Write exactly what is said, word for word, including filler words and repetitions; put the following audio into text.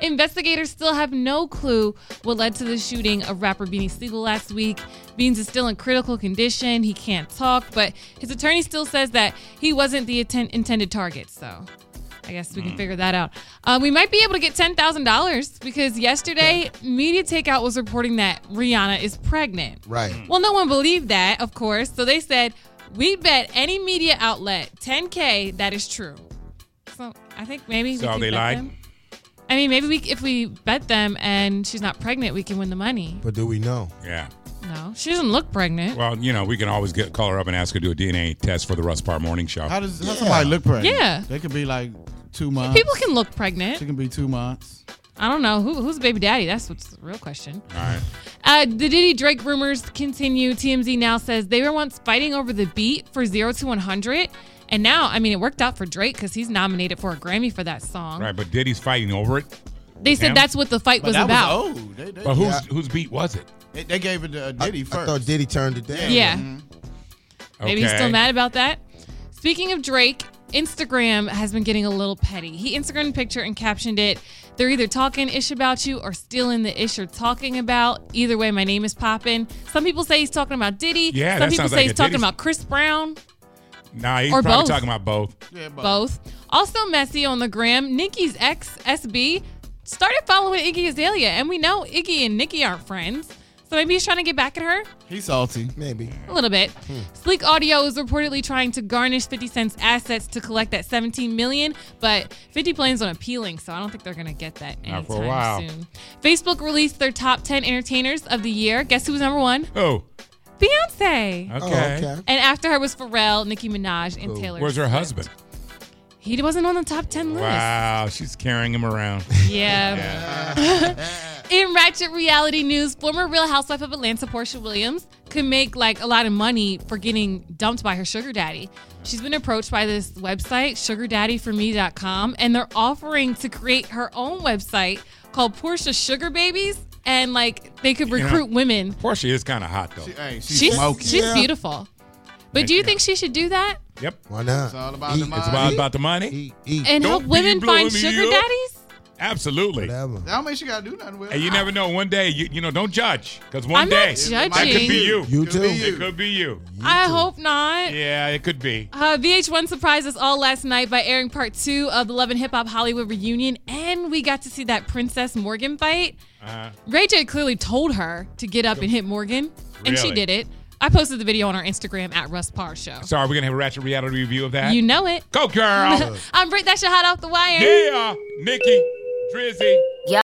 Investigators still have no clue what led to the shooting of rapper Beanie Siegel last week. Beans is still in critical condition. He can't talk, but his attorney still says that he wasn't the atten- intended target, so I guess we can figure that out. Um, we might be able to get ten thousand dollars because yesterday, Media Takeout was reporting that Rihanna is pregnant. Right. Well, no one believed that, of course, so they said, we bet any media outlet ten K that is true. So I think maybe So we can they bet lied? them. I mean, maybe we, if we bet them and she's not pregnant, we can win the money. But do we know? Yeah. No, she doesn't look pregnant. Well, you know, we can always get call her up and ask her to do a D N A test for the Russ Parr Morning Show. How does how somebody look pregnant? Yeah. They could be like two months. People can look pregnant. She can be two months. I don't know. Who, who's the baby daddy? That's what's the real question. All right. Uh, the Diddy Drake rumors continue. T M Z now says they were once fighting over the beat for zero to one hundred. And now, I mean, it worked out for Drake because he's nominated for a Grammy for that song. Right, but Diddy's fighting over it. They said Him? that's what the fight But was that about. was old. They, they, But whose Yeah. whose beat was it? they, they gave it to uh, Diddy I, first. I thought Diddy turned it down. Yeah. Mm-hmm. Maybe he's Okay. still mad about that. Speaking of Drake, Instagram has been getting a little petty. He Instagrammed a picture and captioned it, they're either talking ish about you or stealing the ish you're talking about. Either way, my name is popping. Some people say he's talking about Diddy. Yeah, Some that people sounds say like he's a talking Diddy's- about Chris Brown. Nah, he's Or probably both. talking about both. Yeah, but Both. Also messy on the gram, Nicki's ex, S B, started following Iggy Azalea. And we know Iggy and Nicki aren't friends. So maybe he's trying to get back at her? he's salty. Maybe. A little bit. Sleek Audio is reportedly trying to garnish fifty Cent's assets to collect that seventeen million dollars, but fifty plans on appealing, so I don't think they're going to get that anytime Not for a while. soon. Facebook released their top ten entertainers of the year. Guess who was number one? Oh, Beyonce. okay. Oh, okay. And after her was Pharrell, Nicki Minaj, and Cool. Taylor Where's her Swift. husband? He wasn't on the top ten list. Wow, she's carrying him around. Yeah. In Ratchet reality news, former Real Housewife of Atlanta, Portia Williams, could make like a lot of money for getting dumped by her sugar daddy. She's been approached by this website, sugar daddy for me dot com, and they're offering to create her own website called Portia Sugar Babies, and like they could You know, recruit women. Portia is kind of hot, though. She, hey, she's, She's smoking. she's Yeah. beautiful. But do you think she should do that Yep. Why not? It's all about Eat, the money. It's about, about the money. Eat, eat, and Don't help be women blowing find me sugar up. daddies? Absolutely. whatever. That don't mean she gotta do nothing with it. And you never know. One day, you, you know, don't judge. Because one I'm day, not might that could judging. be you. You Could too. be It you. could be you. I too. hope not. Yeah, it could be. Uh, V H one surprised us all last night by airing part two of the Love and Hip Hop Hollywood reunion, and we got to see that Princess Morgan fight. Uh, Ray J clearly told her to get up and hit Morgan, and she Really? did it. I posted the video on our Instagram at Russ Parr Show. so are we going to have a Ratchet reality review of that? You know it. Go, girl. I'm Britt. That's your hot off the wire. Yeah. Nikki, Drizzy.